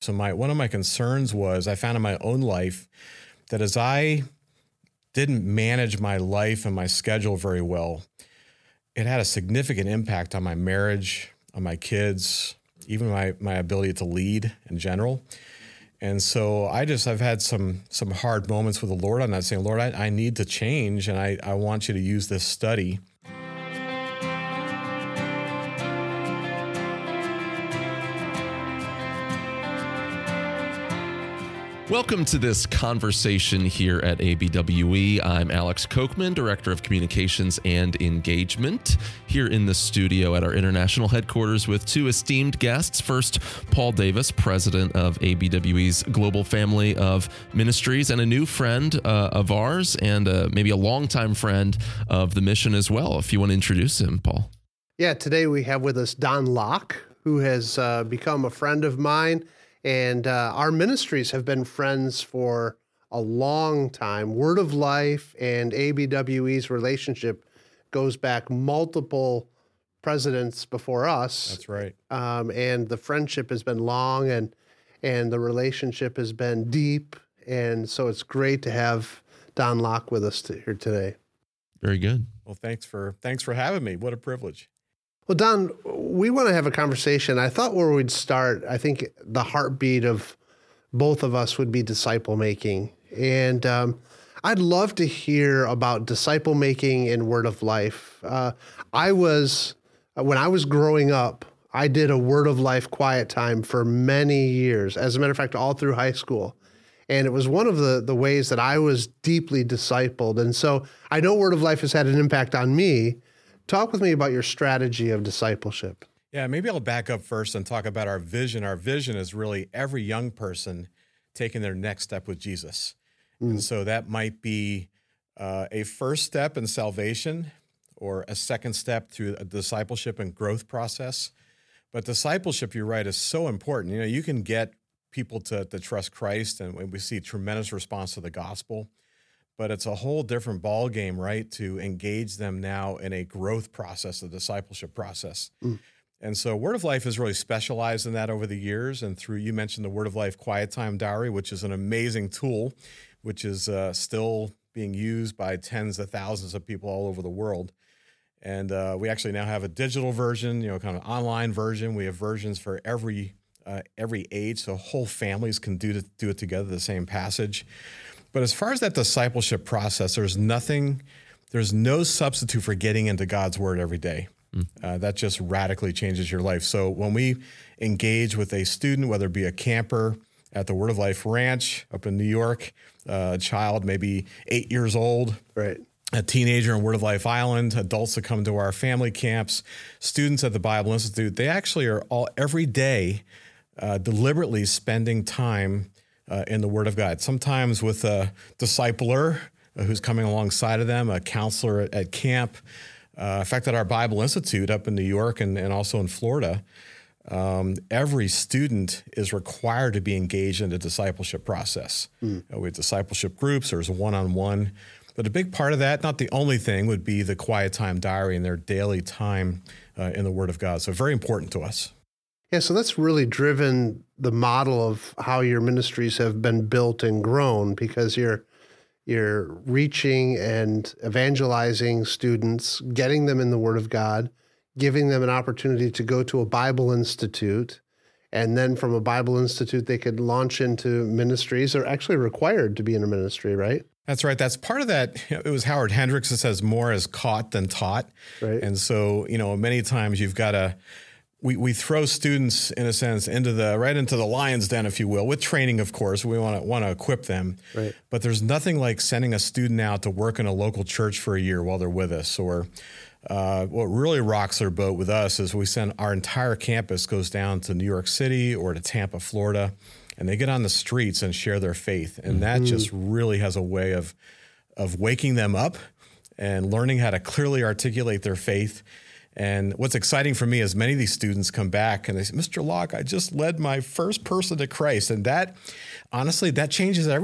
So one of my concerns was I found in my own life that as I didn't manage my life and my schedule very well, it had a significant impact on my marriage, on my kids, even my ability to lead in general. And so I've had some hard moments with the Lord on that, saying, Lord, I need to change, and I want you to use this study. Welcome to this conversation here at ABWE. I'm Alex Kochman, Director of Communications and Engagement, here in the studio at our international headquarters with two esteemed guests. First, Paul Davis, President of ABWE's Global Family of Ministries, and a new friend of ours, and maybe a longtime friend of the mission as well. If you want to introduce him, Paul. Yeah, today we have with us Don Locke, who has become a friend of mine. And our ministries have been friends for a long time. Word of Life and ABWE's relationship goes back multiple presidents before us. That's right. And the friendship has been long, and the relationship has been deep. And so it's great to have Don Locke with us here today. Very good. Well, thanks for having me. What a privilege. Well, Don, we want to have a conversation. I thought where we'd start, I think the heartbeat of both of us would be disciple making. And I'd love to hear about disciple making in Word of Life. When I was growing up, I did a Word of Life quiet time for many years. As a matter of fact, all through high school. And it was one of the ways that I was deeply discipled. And so I know Word of Life has had an impact on me. Talk with me about your strategy of discipleship. Yeah, maybe I'll back up first and talk about our vision. Our vision is really every young person taking their next step with Jesus. And so that might be a first step in salvation or a second step through a discipleship and growth process. But discipleship, you're right, is so important. You know, you can get people to trust Christ, and we see tremendous response to the gospel. But it's a whole different ball game, right, to engage them now in a growth process, a discipleship process. And so Word of Life has really specialized in that over the years. And you mentioned the Word of Life Quiet Time Diary, which is an amazing tool, which is still being used by tens of thousands of people all over the world. And we actually now have a digital version, kind of online version. We have versions for every age, so whole families can do it together, the same passage. But as far as that discipleship process, there's no substitute for getting into God's Word every day. That just radically changes your life. So when we engage with a student, whether it be a camper at the Word of Life Ranch up in New York, a child maybe 8 years old, right, a teenager in Word of Life Island, adults that come to our family camps, students at the Bible Institute, they actually are all every day deliberately spending time in the Word of God, sometimes with a discipler who's coming alongside of them, a counselor at camp. In fact, at our Bible Institute up in New York and also in Florida, every student is required to be engaged in the discipleship process. We have discipleship groups, there's one-on-one. But a big part of that, not the only thing, would be the quiet time diary and their daily time in the Word of God. So very important to us. Yeah, so that's really driven the model of how your ministries have been built and grown, because you're reaching and evangelizing students, getting them in the Word of God, giving them an opportunity to go to a Bible Institute, and then from a Bible Institute they could launch into ministries. They're actually required to be in a ministry, right? That's right. That's part of that. It was Howard Hendricks that says more is caught than taught. Right. And so, many times you've got to We throw students, in a sense, into the lion's den, if you will, with training, of course. We want to equip them. Right. But there's nothing like sending a student out to work in a local church for a year while they're with us. Or what really rocks their boat with us is we send our entire campus goes down to New York City or to Tampa, Florida, and they get on the streets and share their faith. And that just really has a way of waking them up and learning how to clearly articulate their faith. And what's exciting for me is many of these students come back and they say, Mr. Locke, I just led my first person to Christ. And that, honestly, that changes everything.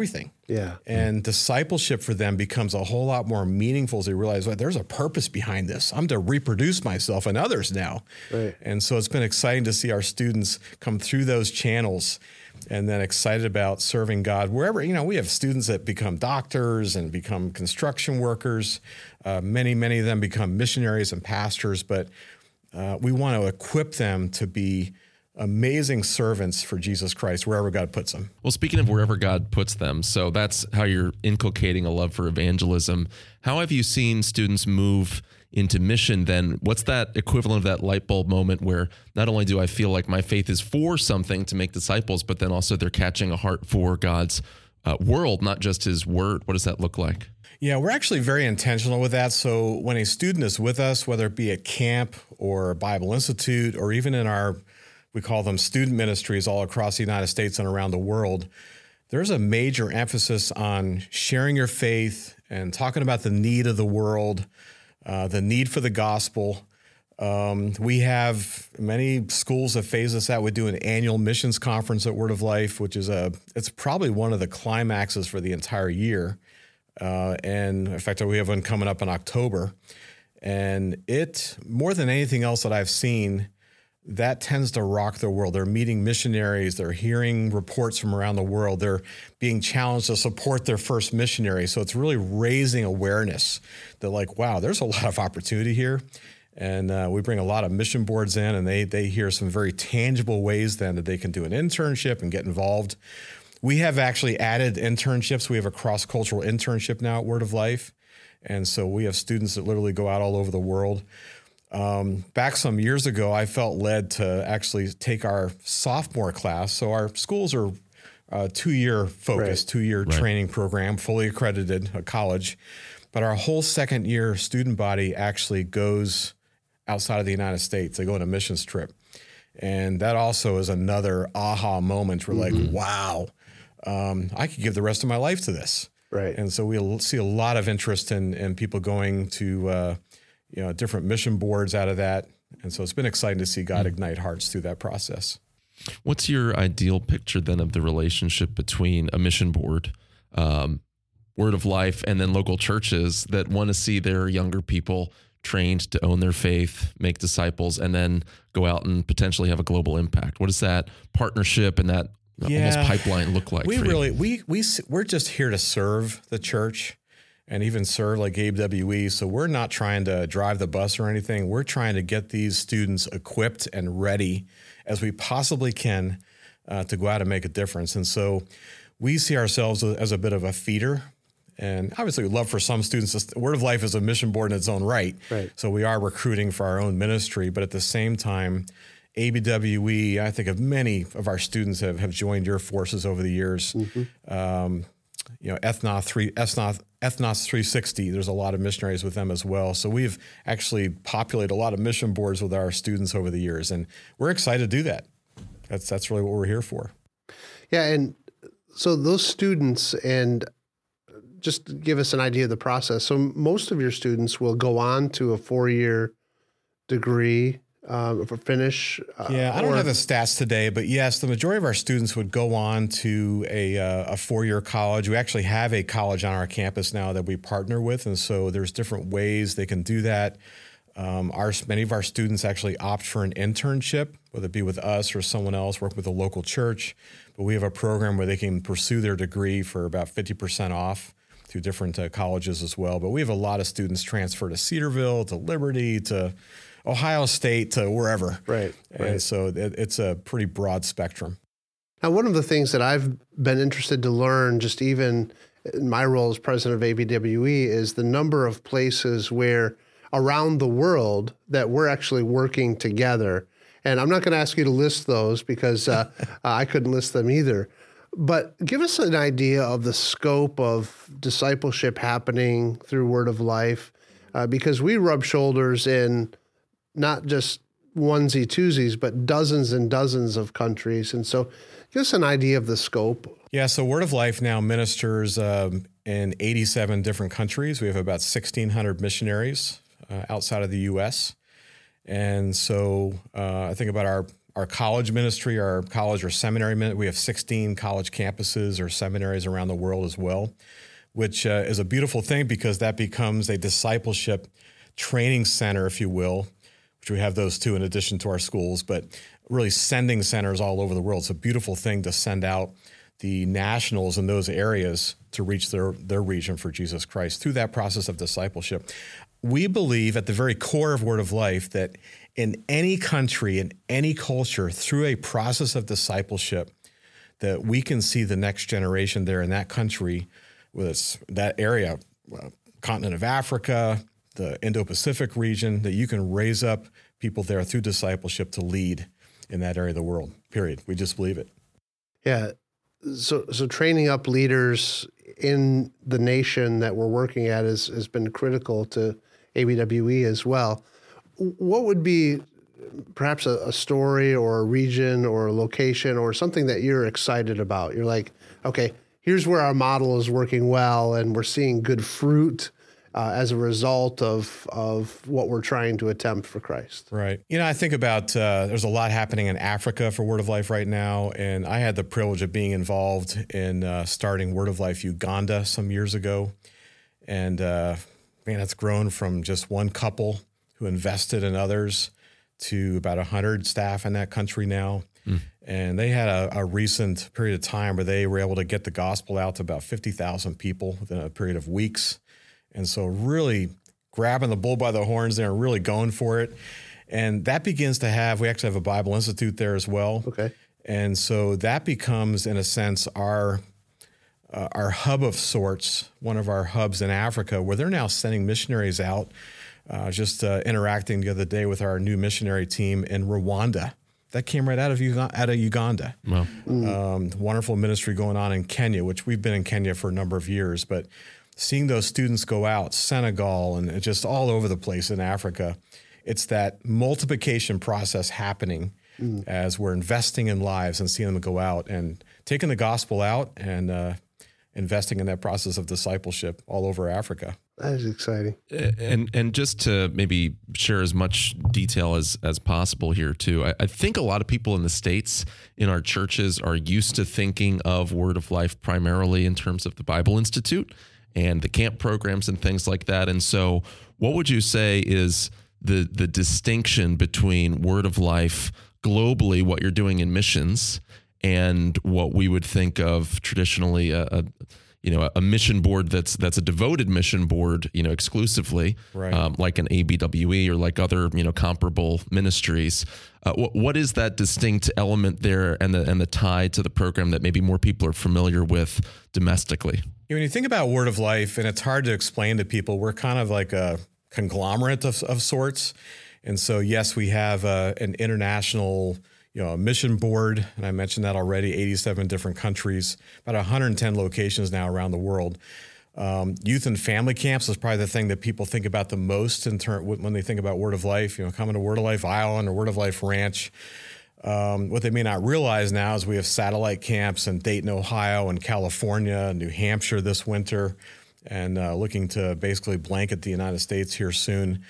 Yeah. And discipleship for them becomes a whole lot more meaningful as they realize, well, there's a purpose behind this. I'm to reproduce myself and others now. Right. And so it's been exciting to see our students come through those channels and then excited about serving God wherever. We have students that become doctors and become construction workers. Many of them become missionaries and pastors, but we want to equip them to be amazing servants for Jesus Christ wherever God puts them. Well, speaking of wherever God puts them, so that's how you're inculcating a love for evangelism. How have you seen students move into mission then? What's that equivalent of that light bulb moment where not only do I feel like my faith is for something to make disciples, but then also they're catching a heart for God's world, not just his word? What does that look like? Yeah, we're actually very intentional with that. So when a student is with us, whether it be at camp or Bible Institute or even in we call them student ministries all across the United States and around the world, there's a major emphasis on sharing your faith and talking about the need of the world, the need for the gospel. We have many schools that phase us out. We do an annual missions conference at Word of Life, which is it's probably one of the climaxes for the entire year. And in fact, we have one coming up in October. And it, more than anything else that I've seen, that tends to rock the world. They're meeting missionaries. They're hearing reports from around the world. They're being challenged to support their first missionary. So it's really raising awareness that wow, there's a lot of opportunity here. And we bring a lot of mission boards in, and they hear some very tangible ways then that they can do an internship and get involved. We have actually added internships. We have a cross-cultural internship now at Word of Life. And so we have students that literally go out all over the world. Back some years ago, I felt led to actually take our sophomore class. So our schools are 2-year focused, 2-year training program, fully accredited, a college. But our whole second year student body actually goes outside of the United States. They go on a missions trip. And that also is another aha moment. We're like, wow, I could give the rest of my life to this. Right. And so we'll see a lot of interest in people going to different mission boards out of that. And so it's been exciting to see God ignite hearts through that process. What's your ideal picture then of the relationship between a mission board, Word of Life, and then local churches that want to see their younger people trained to own their faith, make disciples, and then go out and potentially have a global impact? What does that partnership and that almost pipeline look like? We're just here to serve the church and even serve like ABWE. So we're not trying to drive the bus or anything. We're trying to get these students equipped and ready as we possibly can to go out and make a difference. And so we see ourselves as a bit of a feeder. And obviously we'd love for some students, Word of Life is a mission board in its own right. So we are recruiting for our own ministry, but at the same time, ABWE, I think of many of our students have joined your forces over the years. Ethnos 360, there's a lot of missionaries with them as well. So we've actually populated a lot of mission boards with our students over the years, and we're excited to do that. That's really what we're here for. Yeah, and so those students, and just give us an idea of the process. So most of your students will go on to a 4-year degree for finish. I don't have the stats today, but yes, the majority of our students would go on to a 4-year college. We actually have a college on our campus now that we partner with, and so there's different ways they can do that. Many of our students actually opt for an internship, whether it be with us or someone else, work with a local church. But we have a program where they can pursue their degree for about 50% off through different colleges as well. But we have a lot of students transfer to Cedarville, to Liberty, to Ohio State, to wherever. Right. And so it's a pretty broad spectrum. Now, one of the things that I've been interested to learn, just even in my role as president of ABWE, is the number of places where around the world that we're actually working together. And I'm not going to ask you to list those because I couldn't list them either. But give us an idea of the scope of discipleship happening through Word of Life, because we rub shoulders in not just onesie twosies, but dozens and dozens of countries. And so give us an idea of the scope. Yeah, so Word of Life now ministers in 87 different countries. We have about 1,600 missionaries outside of the U.S. And so I think about our our college ministry, our college or seminary ministry. We have 16 college campuses or seminaries around the world as well, which is a beautiful thing because that becomes a discipleship training center, if you will, which we have those two in addition to our schools, but really sending centers all over the world. It's a beautiful thing to send out the nationals in those areas to reach their region for Jesus Christ through that process of discipleship. We believe at the very core of Word of Life that in any country, in any culture, through a process of discipleship, that we can see the next generation there in that country, whether it's that area, continent of Africa, the Indo-Pacific region, that you can raise up people there through discipleship to lead in that area of the world, period. We just believe it. Yeah. So training up leaders in the nation that we're working at has been critical to ABWE as well. What would be perhaps a story or a region or a location or something that you're excited about? You're like, okay, here's where our model is working well and we're seeing good fruit as a result of what we're trying to attempt for Christ. Right. I think about there's a lot happening in Africa for Word of Life right now, and I had the privilege of being involved in starting Word of Life Uganda some years ago. And it's grown from just one couple who invested in others to about 100 staff in that country now. And they had a recent period of time where they were able to get the gospel out to about 50,000 people within a period of weeks. And so really grabbing the bull by the horns there and really going for it. And that begins to we actually have a Bible Institute there as well. Okay. And so that becomes, in a sense, our hub of sorts, one of our hubs in Africa, where they're now sending missionaries out. Just interacting the other day with our new missionary team in Rwanda. That came right out of Uganda. Wow. Wonderful ministry going on in Kenya, which we've been in Kenya for a number of years. But seeing those students go out, Senegal, and just all over the place in Africa, it's that multiplication process happening as we're investing in lives and seeing them go out and taking the gospel out and investing in that process of discipleship all over Africa. That is exciting. And just to maybe share as much detail as possible here too, I think a lot of people in the States in our churches are used to thinking of Word of Life primarily in terms of the Bible Institute and the camp programs and things like that. And so what would you say is the distinction between Word of Life globally, what you're doing in missions, and what we would think of traditionally a mission board that's a devoted mission board, exclusively, right. Like an ABWE or like other, comparable ministries. What is that distinct element there and the tie to the program that maybe more people are familiar with domestically? When you think about Word of Life, and it's hard to explain to people, we're kind of like a conglomerate of sorts. And so, yes, we have an international a mission board, and I mentioned that already, 87 different countries, about 110 locations now around the world. Youth and family camps is probably the thing that people think about the most when they think about Word of Life, coming to Word of Life Island or Word of Life Ranch. What they may not realize now is we have satellite camps in Dayton, Ohio, and California, New Hampshire this winter, and looking to basically blanket the United States here soon.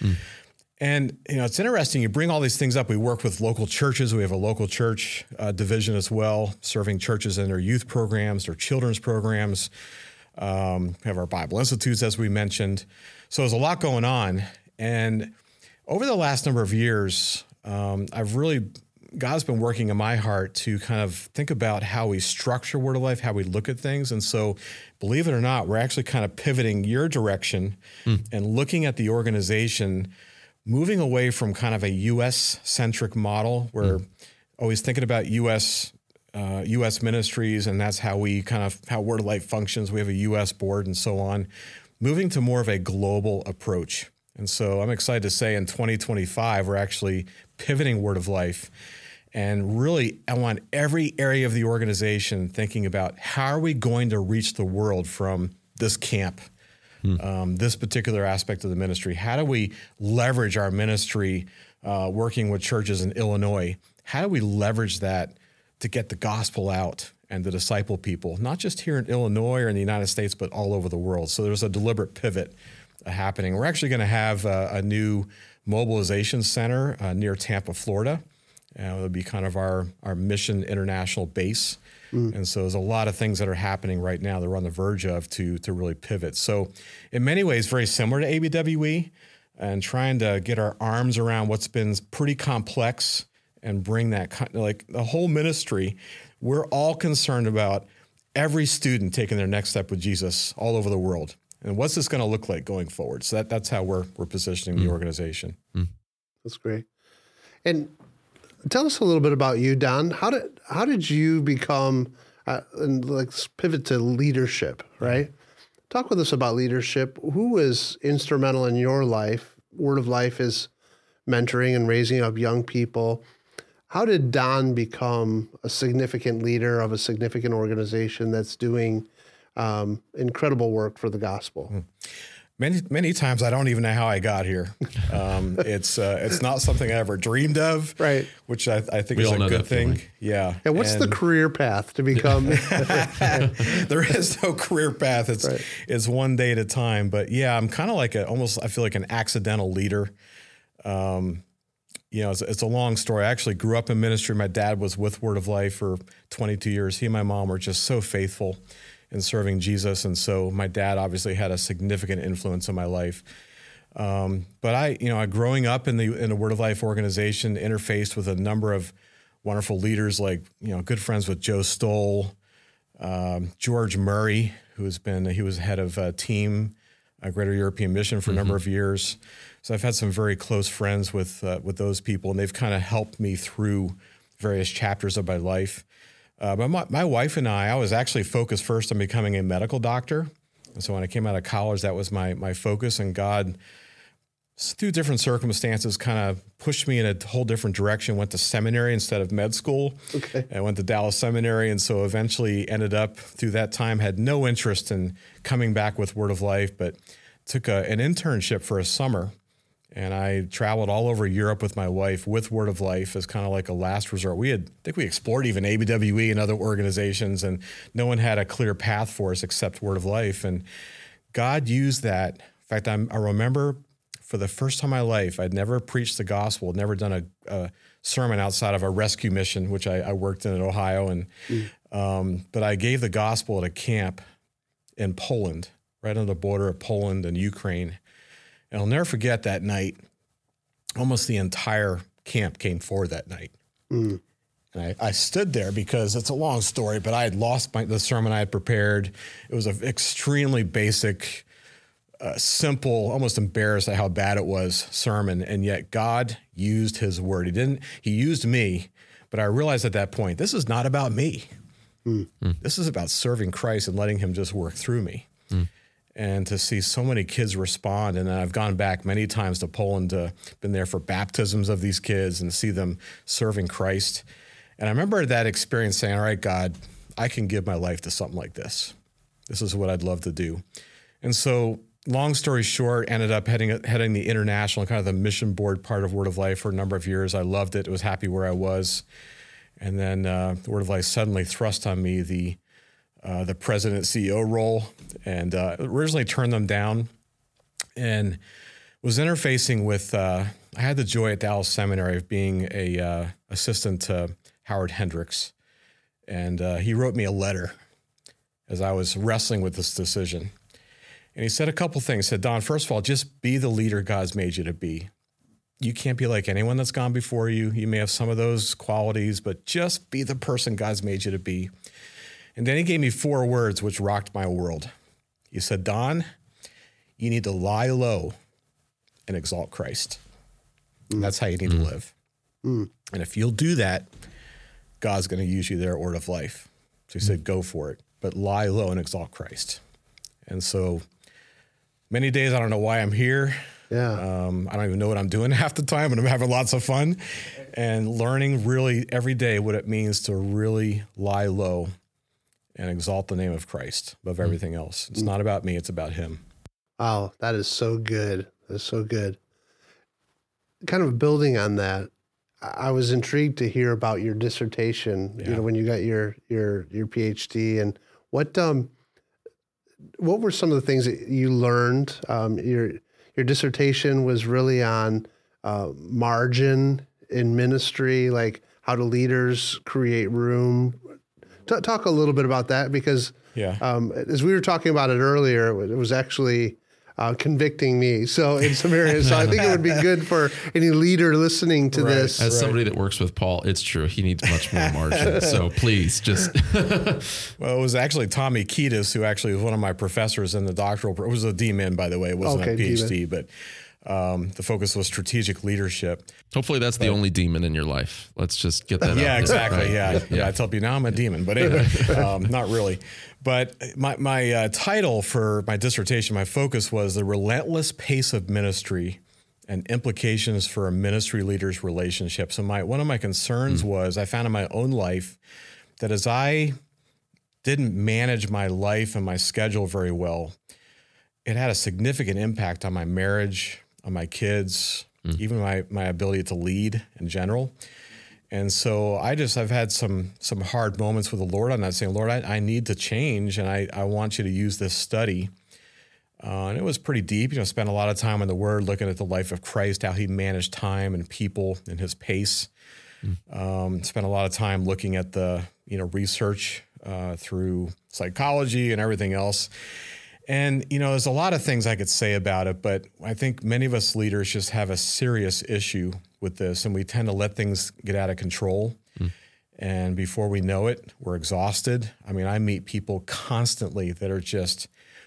And, it's interesting. You bring all these things up. We work with local churches. We have a local church division as well, serving churches in their youth programs, their children's programs. We have our Bible Institutes, as we mentioned. So there's a lot going on. And over the last number of years, God's been working in my heart to kind of think about how we structure Word of Life, how we look at things. And so, believe it or not, we're actually kind of pivoting your direction and looking at the organization, moving away from kind of a U.S.-centric model. We're always thinking about U.S. ministries, and that's how how Word of Life functions. We have a U.S. board and so on. Moving to more of a global approach. And so I'm excited to say in 2025, we're actually pivoting Word of Life. And really, I want every area of the organization thinking about how are we going to reach the world from this camp, this particular aspect of the ministry. How do we leverage our ministry working with churches in Illinois? How do we leverage that to get the gospel out and to disciple people, not just here in Illinois or in the United States, but all over the world? So there's a deliberate pivot happening. We're actually going to have a new mobilization center near Tampa, Florida. It'll be kind of our mission international base. And so there's a lot of things that are happening right now that we're on the verge of to really pivot. So in many ways, very similar to ABWE, and trying to get our arms around what's been pretty complex and bring that, like the whole ministry, we're all concerned about every student taking their next step with Jesus all over the world. And what's this going to look like going forward? So that's how we're positioning the organization. That's great. And tell us a little bit about you, Don. How did you become and let's pivot to leadership, right? Talk with us about leadership. Who was instrumental in your life? Word of Life is mentoring and raising up young people. How did Don become a significant leader of a significant organization that's doing incredible work for the gospel? Many times I don't even know how I got here. It's not something I ever dreamed of, right? Which I think is a good thing. Feeling. Yeah. And what's the career path to become? There is no career path. It's one day at a time. But yeah, I'm kind of like I feel like an accidental leader. It's a long story. I actually grew up in ministry. My dad was with Word of Life for 22 years. He and my mom were just so faithful in serving Jesus. And so my dad obviously had a significant influence on my life. But I growing up in the Word of Life organization, interfaced with a number of wonderful leaders, like, good friends with Joe Stoll, George Murray, he was head of team, Greater European Mission for a number of years. So I've had some very close friends with those people, and they've kind of helped me through various chapters of my life. But my wife and I was actually focused first on becoming a medical doctor. And so when I came out of college, that was my focus. And God, through different circumstances, kind of pushed me in a whole different direction. Went to seminary instead of med school. Okay. I went to Dallas Seminary. And so eventually ended up, through that time, had no interest in coming back with Word of Life, but took an internship for a summer. And I traveled all over Europe with my wife with Word of Life as kind of like a last resort. I think we explored even ABWE and other organizations, and no one had a clear path for us except Word of Life. And God used that. In fact, I remember for the first time in my life, I'd never preached the gospel, never done a sermon outside of a rescue mission, which I worked in Ohio. And but I gave the gospel at a camp in Poland, right on the border of Poland and Ukraine. And I'll never forget that night. Almost the entire camp came forward that night. And I stood there because it's a long story, but I had lost the sermon I had prepared. It was an extremely basic, simple, almost embarrassed at how bad it was sermon. And yet God used his word. He used me, but I realized at that point, this is not about me. This is about serving Christ and letting him just work through me. And to see so many kids respond. And I've gone back many times to Poland, been there for baptisms of these kids and see them serving Christ. And I remember that experience saying, all right, God, I can give my life to something like this. This is what I'd love to do. And so long story short, ended up heading the international, kind of the mission board part of Word of Life for a number of years. I loved it. I was happy where I was. And then Word of Life suddenly thrust on me the president CEO role, and originally turned them down, and was interfacing with. I had the joy at Dallas Seminary of being a assistant to Howard Hendricks, and he wrote me a letter as I was wrestling with this decision, and he said a couple things. He said, Don, first of all, just be the leader God's made you to be. You can't be like anyone that's gone before you. You may have some of those qualities, but just be the person God's made you to be. And then he gave me 4 words which rocked my world. He said, Don, you need to lie low and exalt Christ. And that's how you need to live. And if you'll do that, God's going to use you there at Word of Life. So he said, go for it, but lie low and exalt Christ. And so many days, I don't know why I'm here. Yeah. I don't even know what I'm doing half the time, but I'm having lots of fun and learning really every day what it means to really lie low and exalt the name of Christ above everything else. It's not about me, it's about him. Wow, that is so good. That's so good. Kind of building on that, I was intrigued to hear about your dissertation, when you got your PhD, and what were some of the things that you learned? Your dissertation was really on margin in ministry, like how do leaders create room? Talk a little bit about that, because as we were talking about it earlier, it was actually convicting me. So in some areas, so I think it would be good for any leader listening to this. As somebody that works with Paul, it's true. He needs much more margin. So please just. Well, it was actually Tommy Kiedis, who actually was one of my professors in the doctoral. It was a D-Min, by the way. It wasn't a PhD, but the focus was strategic leadership. Hopefully that's the only demon in your life. Let's just get that out. Yeah, exactly. Right? Yeah. I tell people now I'm a demon, but anyway, not really. But my title for my dissertation, my focus was the relentless pace of ministry and implications for a ministry leader's relationship. So one of my concerns was I found in my own life that as I didn't manage my life and my schedule very well, it had a significant impact on my marriage, on my kids, even my ability to lead in general. And so I've had some hard moments with the Lord on that, saying, Lord, I need to change, and I want you to use this study. And it was pretty deep. Spent a lot of time in the Word, looking at the life of Christ, how he managed time and people and his pace. Spent a lot of time looking at the research through psychology and everything else. And, there's a lot of things I could say about it, but I think many of us leaders just have a serious issue with this, and we tend to let things get out of control. And before we know it, we're exhausted. I mean, I meet people constantly that are just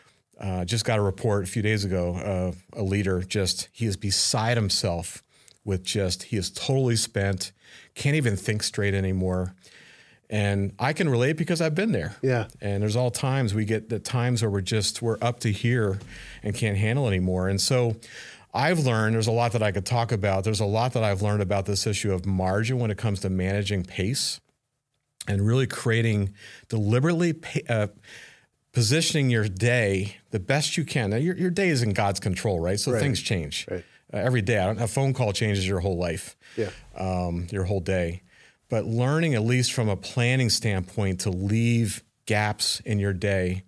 got a report a few days ago of a leader, he is beside himself with he is totally spent, can't even think straight anymore. And I can relate because I've been there. Yeah. And there's all times we get the times where we're up to here and can't handle anymore. And so I've learned, there's a lot that I could talk about. There's a lot that I've learned about this issue of margin when it comes to managing pace and really deliberately positioning your day the best you can. Now, your day is in God's control, right? So things change every day. A phone call changes your whole life, your whole day. But learning, at least from a planning standpoint, to leave gaps in your day,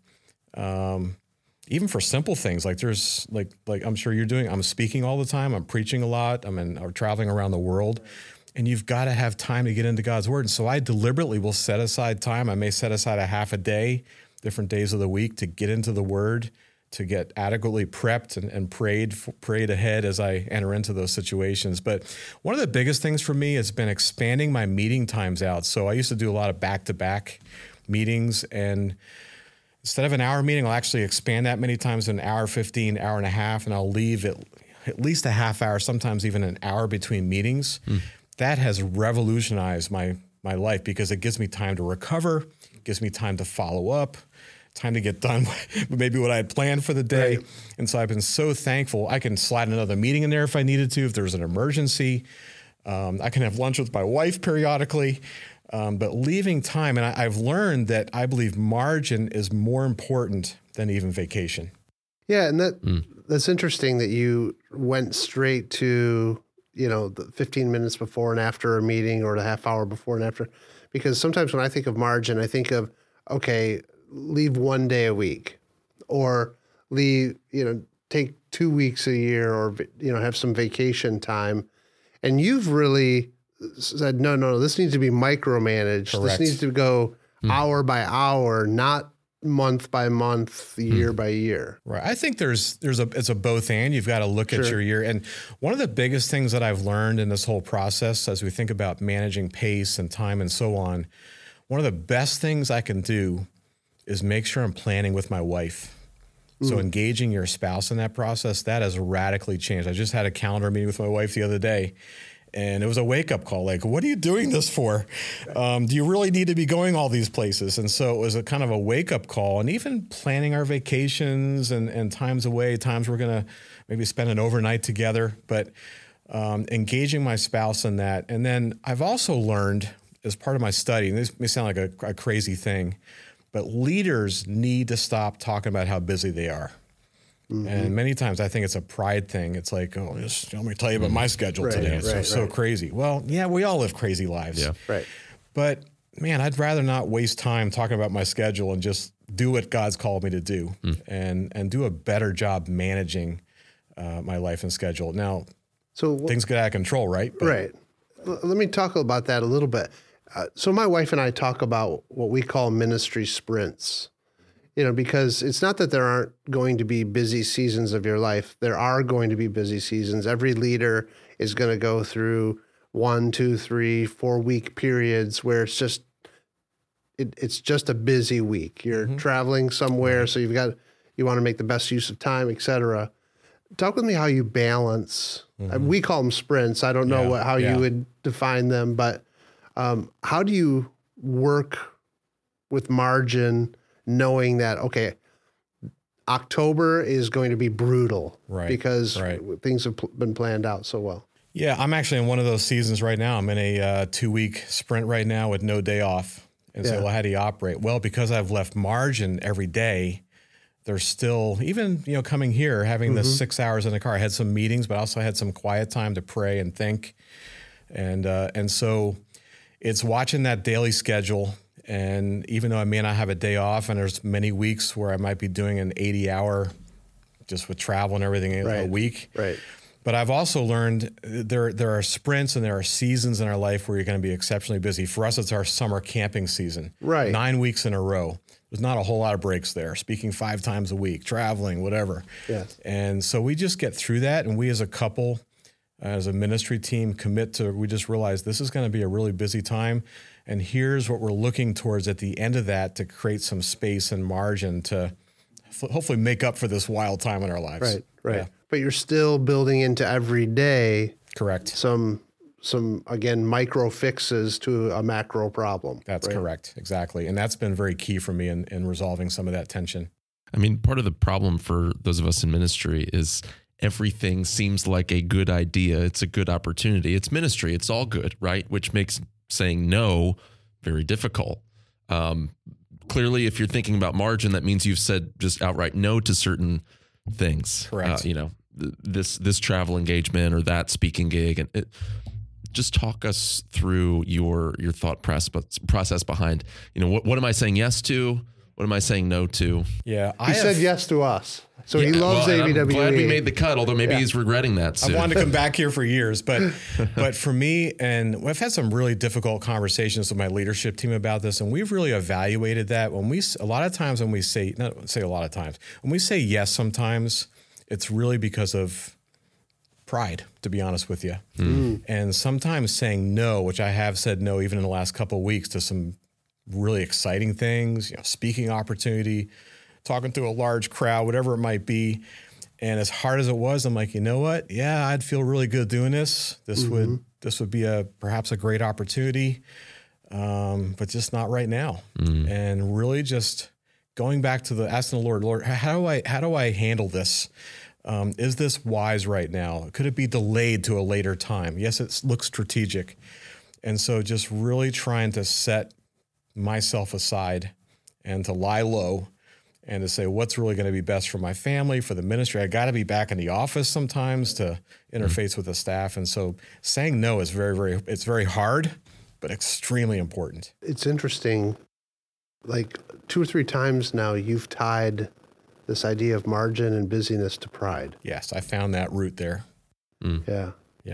even for simple things like there's like I'm sure you're doing. I'm speaking all the time. I'm preaching a lot. I'm traveling around the world, and you've got to have time to get into God's word. And so I deliberately will set aside time. I may set aside a half a day, different days of the week, to get into the word, to get adequately prepped and prayed ahead as I enter into those situations. But one of the biggest things for me has been expanding my meeting times out. So I used to do a lot of back-to-back meetings, and instead of an hour meeting, I'll actually expand that many times to an hour 15, hour and a half, and I'll leave it at least a half hour, sometimes even an hour between meetings. That has revolutionized my life because it gives me time to recover, gives me time to follow up, time to get done with maybe what I had planned for the day. Right. And so I've been so thankful. I can slide another meeting in there if I needed to, if there's an emergency. I can have lunch with my wife periodically. But leaving time, and I've learned that I believe margin is more important than even vacation. Yeah, and that's interesting that you went straight to, the 15 minutes before and after a meeting or the half hour before and after. Because sometimes when I think of margin, I think of, okay, leave one day a week, or leave, take 2 weeks a year, or, have some vacation time. And you've really said, no, this needs to be micromanaged. Correct. This needs to go hour by hour, not month by month, year by year. Right. I think it's a both and. You've got to look at your year. And one of the biggest things that I've learned in this whole process, as we think about managing pace and time and so on, one of the best things I can do is make sure I'm planning with my wife. So engaging your spouse in that process, that has radically changed. I just had a calendar meeting with my wife the other day, and it was a wake-up call. Like, what are you doing this for? Do you really need to be going all these places? And so it was a kind of a wake-up call. And even planning our vacations and times away, times we're going to maybe spend an overnight together, but engaging my spouse in that. And then I've also learned, as part of my study, and this may sound like a crazy thing, but leaders need to stop talking about how busy they are. And many times I think it's a pride thing. It's like, oh, just let me tell you about my schedule today. It's so crazy. Well, yeah, we all live crazy lives. Yeah. Right. But man, I'd rather not waste time talking about my schedule and just do what God's called me to do and do a better job managing my life and schedule. Now, so things get out of control, right? But, right. let me talk about that a little bit. So my wife and I talk about what we call ministry sprints, because it's not that there aren't going to be busy seasons of your life. There are going to be busy seasons. Every leader is going to go through 1, 2, 3, 4 week periods where it's just a busy week. You're traveling somewhere, so you want to make the best use of time, et cetera. Talk with me how you balance. We call them sprints. I don't know how you would define them, but how do you work with margin, knowing that, okay, October is going to be brutal because things have been planned out so well? Yeah, I'm actually in one of those seasons right now. I'm in a 2-week sprint right now with no day off. And so, well, how do you operate? Well, because I've left margin every day, there's still, even, coming here, having the 6 hours in the car, I had some meetings, but also had some quiet time to pray and think. And so it's watching that daily schedule. And even though I may not have a day off, and there's many weeks where I might be doing an 80-hour just with travel and everything a week. Right. But I've also learned there are sprints and there are seasons in our life where you're going to be exceptionally busy. For us, it's our summer camping season. Right. 9 weeks in a row. There's not a whole lot of breaks there. Speaking 5 times a week, traveling, whatever. Yes. And so we just get through that. And we as a couple, as a ministry team, we just realize this is going to be a really busy time. And here's what we're looking towards at the end of that to create some space and margin to hopefully make up for this wild time in our lives. Right. Yeah. But you're still building into every day. Correct. Some again, micro fixes to a macro problem. That's correct. Exactly. And that's been very key for me in resolving some of that tension. I mean, part of the problem for those of us in ministry is everything seems like a good idea. It's a good opportunity. It's ministry. It's all good, right? Which makes saying no very difficult. Clearly, if you're thinking about margin, that means you've said just outright no to certain things. Correct. This travel engagement or that speaking gig, and just talk us through your thought process behind, what am I saying yes to? What am I saying no to? Yeah. He said yes to us. So he loves ABWE. I'm glad we made the cut, although maybe he's regretting that soon. I wanted to come back here for years, but for me, and I've had some really difficult conversations with my leadership team about this, and we've really evaluated that. When we say yes sometimes, it's really because of pride, to be honest with you. And sometimes saying no, which I have said no even in the last couple of weeks to some really exciting things, speaking opportunity, talking to a large crowd, whatever it might be. And as hard as it was, I'm like, you know what? Yeah, I'd feel really good doing this. This would be perhaps a great opportunity, but just not right now. And really just going back to asking the Lord, how do I handle this? Is this wise right now? Could it be delayed to a later time? Yes, it looks strategic. And so just really trying to set myself aside and to lie low and to say what's really going to be best for my family, for the ministry. I got to be back in the office sometimes to interface with the staff. And so saying no is it's very hard, but extremely important. It's interesting. Like 2 or 3 times now, you've tied this idea of margin and busyness to pride. Yes, I found that root there. Yeah.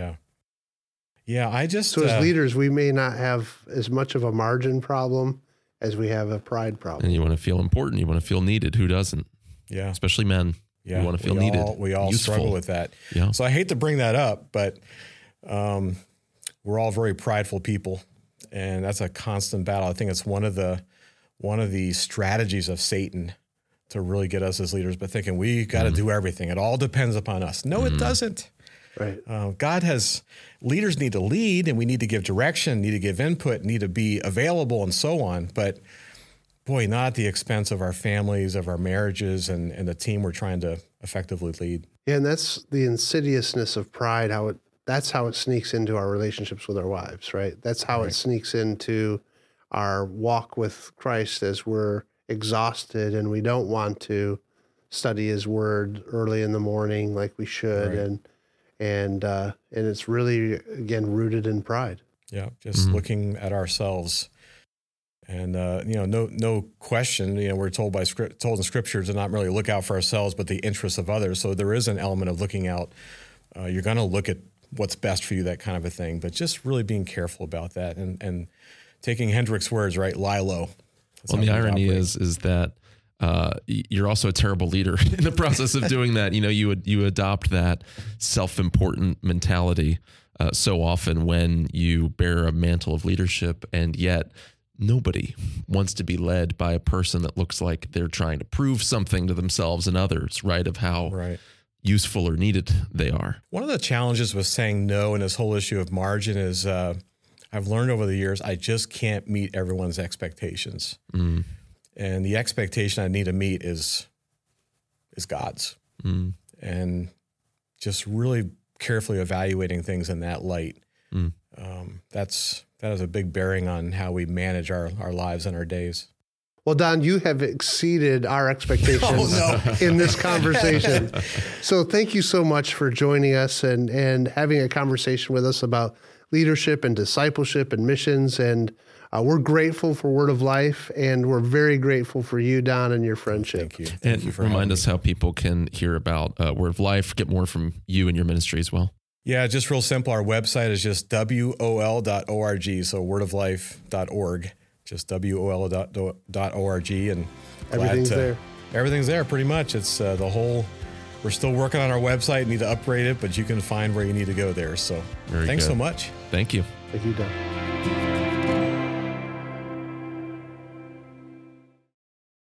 I just... So as leaders, we may not have as much of a margin problem as we have a pride problem. And you want to feel important. You want to feel needed. Who doesn't? Yeah. Especially men. Yeah. You want to feel needed. We all useful. struggle with that. Yeah. So I hate to bring that up, but we're all very prideful people. And that's a constant battle. I think it's one of the strategies of Satan to really get us as leaders, but thinking we got to do everything. It all depends upon us. No, it doesn't. Right. Leaders need to lead, and we need to give direction, need to give input, need to be available and so on. But boy, not at the expense of our families, of our marriages, and the team we're trying to effectively lead. Yeah, and that's the insidiousness of pride, that's how it sneaks into our relationships with our wives, right? That's how it sneaks into our walk with Christ as we're exhausted and we don't want to study his word early in the morning like we should. And it's really, again, rooted in pride. Yeah, just looking at ourselves. And, no question, we're told in Scripture to not really look out for ourselves, but the interests of others. So there is an element of looking out. You're going to look at what's best for you, that kind of a thing. But just really being careful about that and taking Hendrick's words, right? Lie low. Well, the irony is that you're also a terrible leader in the process of doing that. You adopt that self-important mentality so often when you bear a mantle of leadership, and yet nobody wants to be led by a person that looks like they're trying to prove something to themselves and others, right? Of how useful or needed they are. One of the challenges with saying no and this whole issue of margin is I've learned over the years, I just can't meet everyone's expectations. Mm. And the expectation I need to meet is God's. Mm. And just really carefully evaluating things in that light. Mm. That has a big bearing on how we manage our lives and our days. Well, Don, you have exceeded our expectations in this conversation. So thank you so much for joining us and having a conversation with us about leadership and discipleship and missions. And we're grateful for Word of Life, and we're very grateful for you, Don, and your friendship. Thank you. Thank you for remind us how people can hear about Word of Life, get more from you and your ministry as well. Yeah, just real simple. Our website is just wol.org, so wordoflife.org, just wol.org. And everything's there. Everything's there, pretty much. It's we're still working on our website, need to upgrade it, but you can find where you need to go there. So thanks so much. Thank you. Thank you, Don.